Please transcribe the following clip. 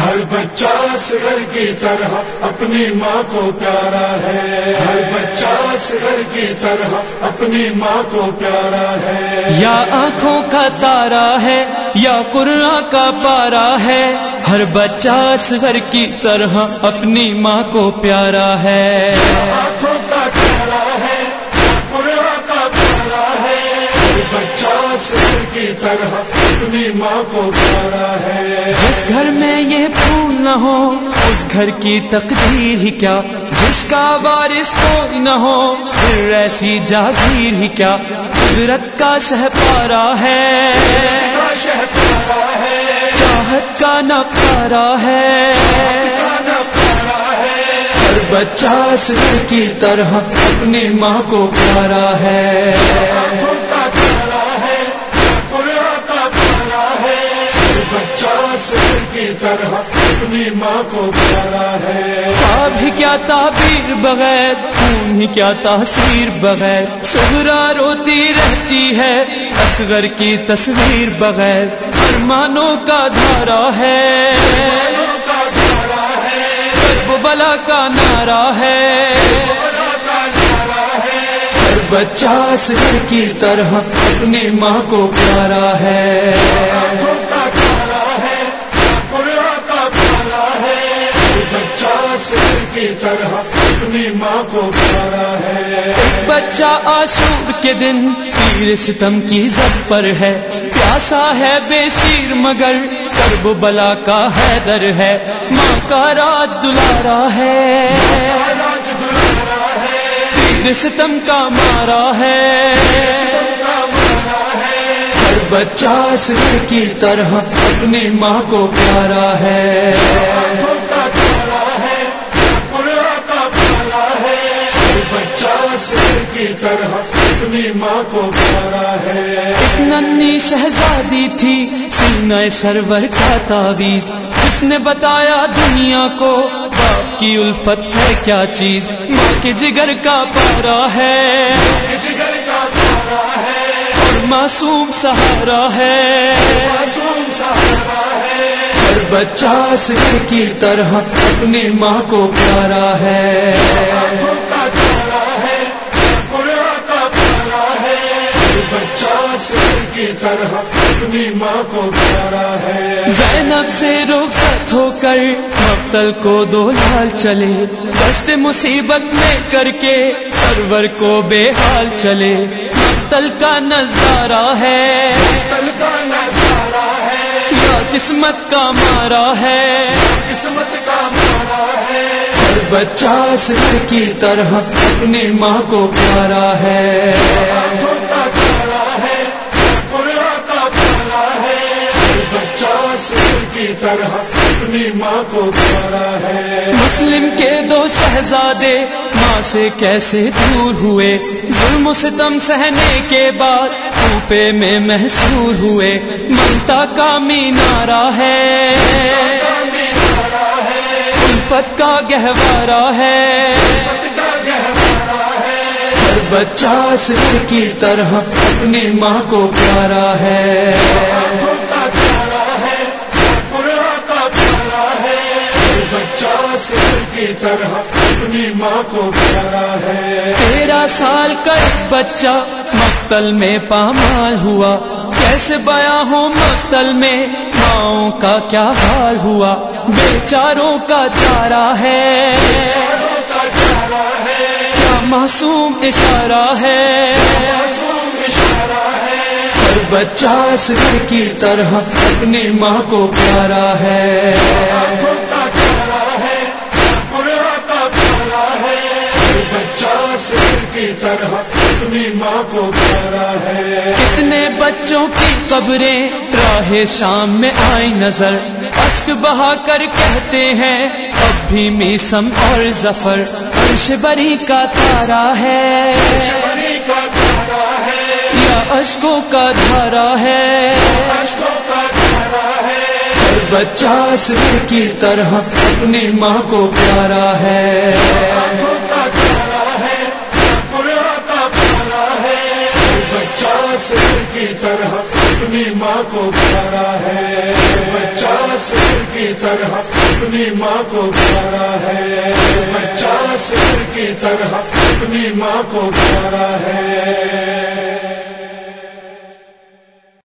ہر بچہ اصغر کی طرح اپنی ماں کو پیارا ہے، ہر بچہ اصغر کی طرح اپنی ماں کو پیارا ہے. یا آنکھوں کا تارا ہے یا قرآن کا پارا ہے، ہر بچہ اصغر کی طرح اپنی ماں کو پیارا ہے. آنکھوں کا تارا ہے یا قرآن کا پیارا ہے، ہر بچہ اصغر کی طرح اپنی ماں کو پیارا ہے. جس گھر میں یہ پھول نہ ہو اس گھر کی تقدیر ہی کیا، جس کا وارث کوئی نہ ہو پھر ایسی جاگیر ہی کیا. قدرت کا شہپارا ہے، چاہت کا نقارہ ہے، ہر بچہ اصغر کی طرح اپنی ماں کو پیارا ہے. کی طرح اپنی ماں کو پیارا ہے. خواب ہی کیا تعبیر بغیر، خون ہی کیا تاثیر بغیر، صغرا روتی رہتی ہے اصغر کی تصویر بغیر. ارمانوں کا دھارا ہے، کرب بلا کا نعرہ ہے، ہر بچہ اصغر کی طرح اپنی ماں کو پیارا ہے. کی طرح اپنی ماں کو پیارا ہے. بچہ عاشور کے دن پیر ستم کی زد پر ہے، پیاسا ہے بے شیر مگر کرب بلا کا حیدر ہے. ماں کا راج دلارا ہے، پیر ستم کا مارا ہے، ہر بچہ اصغر کی طرح اپنی ماں کو پیارا ہے. کی طرح اپنی ماں کو پیارا ہے. ایک ننھی شہزادی تھی سینہ سرور کا تعویذ، جس نے بتایا دنیا کو باپ کی الفت ہے کیا چیز. ماں کے جگر کا پارا ہے، اور معصوم سہارا ہے، ہر بچہ اصغر کی طرح اپنی ماں کو پیارا ہے. کی طرح اپنی ماں کو پیارا ہے. زینب سے رخصت ہو کر مقتل کو دو لال چلے، دست مصیبت میں کر کے سرور کو بے حال چلے. مقتل کا نظارہ ہے یا قسمت کا مارا ہے، ہر بچہ اصغر کی طرح اپنی ماں کو پیارا ہے. کی طرح اپنی ماں کو پیارا ہے. مسلم کے دو شہزادے ماں سے کیسے دور ہوئے، ظلم و ستم سہنے کے بعد کوفے میں محصور ہوئے. ممتا کا مینارہ ہے، الفت کا گہوارہ ہے، ہر بچہ اصغر کی طرح اپنی ماں کو پیارا ہے. کی طرح اپنی ماں کو پیارا ہے. 13 سال کا ایک بچہ مقتل میں پامال ہوا، کیسے بیاں ہو مقتل میں ماؤں کا کیا حال ہوا. بیچاروں کا چارہ ہے، کیا معصوم اشارہ ہے، ہر بچہ اصغر کی طرح اپنی ماں کو پیارا ہے. کی طرح اپنی ماں کو پیارا ہے. کتنے بچوں کی قبریں راہ شام میں آئی نظر، اشک بہا کر کہتے ہیں اب بھی میسم اور ظفر. عرش بری کا تارا ہے یا اشکوں کا دھارا ہے، ہر بچہ اصغر کی طرح اپنی ماں کو پیارا ہے. کی طرح اپنی ماں کو پیارا ہے، بچہ سر کی طرح اپنی ماں کو پیارا ہے، بچہ سر کی طرح اپنی ماں کو پیارا ہے۔